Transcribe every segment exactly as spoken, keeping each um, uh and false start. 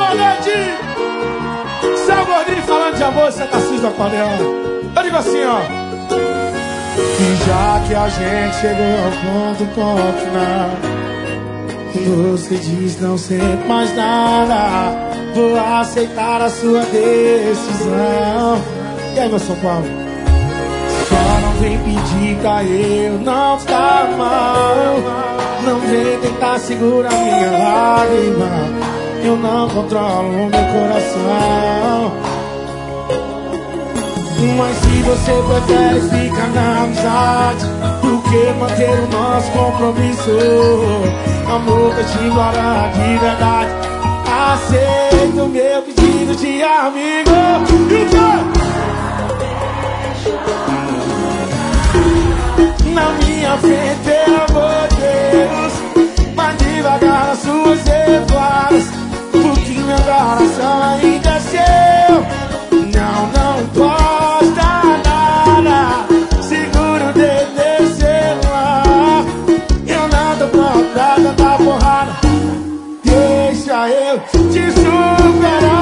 Nordeste. Céu Gordinho falando de amor, você tá cis do acordeão. Eu digo assim, ó. E já que a gente chegou ao ponto, ponto final, você diz não sente mais nada, vou aceitar a sua decisão. E aí, meu São Paulo? Só não vem pedir pra eu não ficar mal, não vem tentar segurar minha lágrima, eu não controlo o meu coração. Mas se você prefere ficar na amizade do que manter o nosso compromisso, amor, eu te embora de verdade, aceita o meu pedido de amigo. E o quê? Na minha frente, pelo amor de Deus, mas devagar nas suas revoadas, porque meu coração ainda é seu. Não, não gosta nada, segura o dedo desse celular, eu não tô pronto pra dar porrada, deixa eu te superar.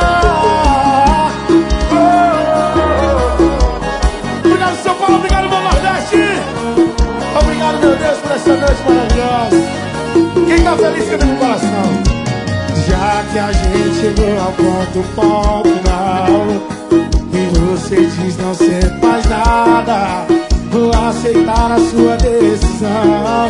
Oh, oh, oh. Obrigado, São Paulo, obrigado, meu Nordeste. Obrigado, meu Deus, por essa noite maravilhosa. Quem tá feliz canta no coração. Já que a gente chegou ao ponto, ponto final, e você diz não ser mais nada, vou aceitar a sua decisão.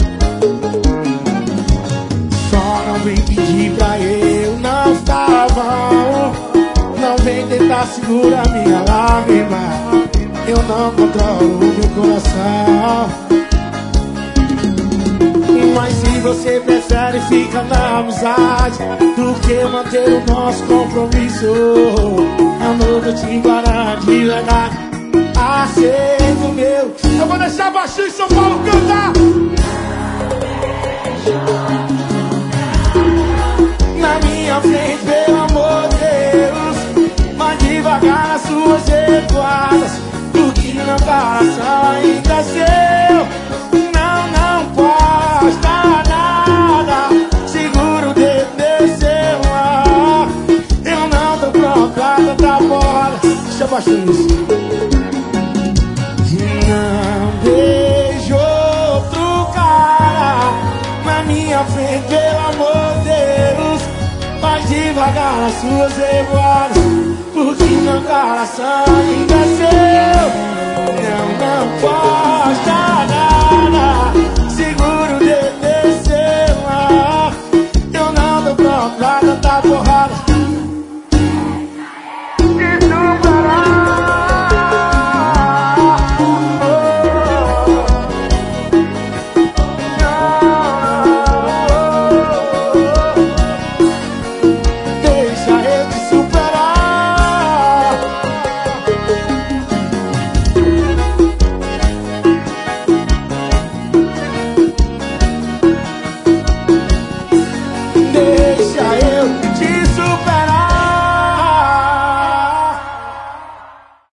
Só não vem pedir pra eu não estar bom, não vem tentar segurar minha lágrima, eu não controlo o meu coração. Mas se você prefere ficar na amizade do que manter o nosso compromisso, amor, eu te embora de verdade, aceita o meu. Eu vou deixar baixinho em São Paulo cantar. Na minha frente, pelo amor de Deus, mas devagar nas suas revoadas, porque meu coração ainda é seu. Não, não posta nada, segura o dedo desse celular, eu não tô pronto pra cantar bola. Deixa eu baixar isso. Não beijo outro cara na minha frente, pelo amor de Deus, mas devagar nas suas revoadas, porque meu coração ainda é seu. Não, não pode.